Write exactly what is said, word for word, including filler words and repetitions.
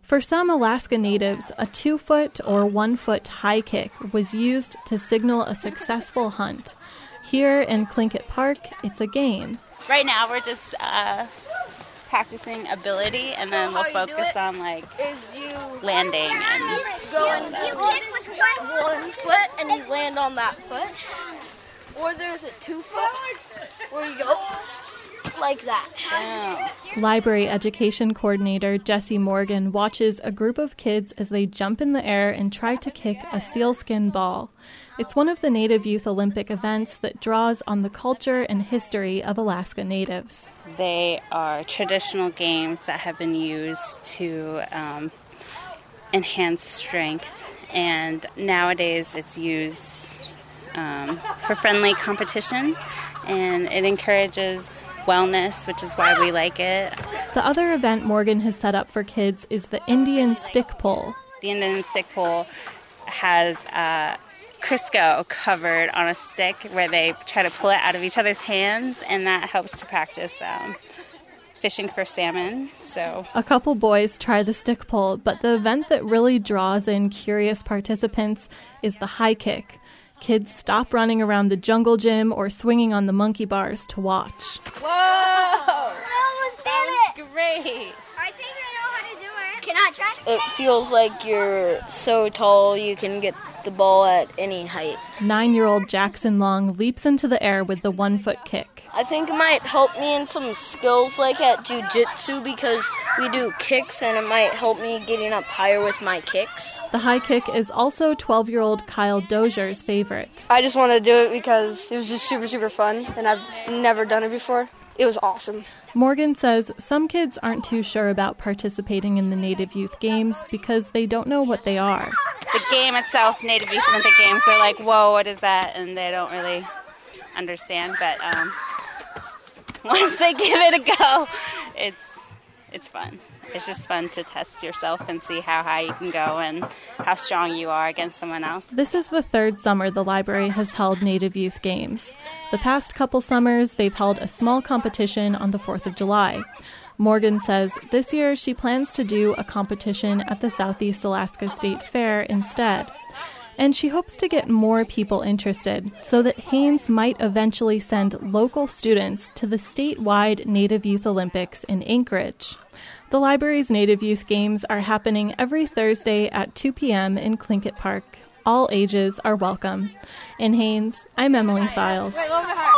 For some Alaska Natives, a two-foot or one-foot high kick was used to signal a successful hunt. Here in Tlingit Park, it's a game. Right now, we're just uh, practicing ability, and then we'll focus on like is you landing and go and do one foot, and you land on that foot. Or there's a two foot where you go like that. Damn. Library education coordinator Jessie Morgan watches a group of kids as they jump in the air and try to kick a sealskin ball. It's one of the Native Youth Olympic events that draws on the culture and history of Alaska Natives. They are traditional games that have been used to um, enhance strength, and nowadays it's used um, for friendly competition, and it encourages wellness, which is why we like it. The other event Morgan has set up for kids is the Indian stick pull. The Indian stick pull has uh, Crisco covered on a stick where they try to pull it out of each other's hands, and that helps to practice um, fishing for salmon. So a couple boys try the stick pull, but the event that really draws in curious participants is the high kick. Kids stop running around the jungle gym or swinging on the monkey bars to watch. Whoa! I almost did it! Great! I think I know how to do it. Can I try? It feels like you're so tall you can get the ball at any height. Nine-year-old Jackson Long leaps into the air with the one-foot kick. I think it might help me in some skills like at jiu-jitsu because we do kicks, and it might help me getting up higher with my kicks. The high kick is also twelve-year-old Kyle Dozier's favorite. I just wanted to do it because it was just super, super fun, and I've never done it before. It was awesome. Morgan says some kids aren't too sure about participating in the Native Youth Games because they don't know what they are. The game itself, Native Youth Olympic Games, they're like, whoa, what is that? And they don't really understand, but um, once they give it a go, it's it's fun. It's just fun to test yourself and see how high you can go and how strong you are against someone else. This is the third summer the library has held Native Youth Games. The past couple summers, they've held a small competition on the fourth of July. Morgan says this year she plans to do a competition at the Southeast Alaska State Fair instead. And she hopes to get more people interested so that Haines might eventually send local students to the statewide Native Youth Olympics in Anchorage. The library's Native Youth Games are happening every Thursday at two p.m. in Tlingit Park. All ages are welcome. In Haines, I'm Emily Files.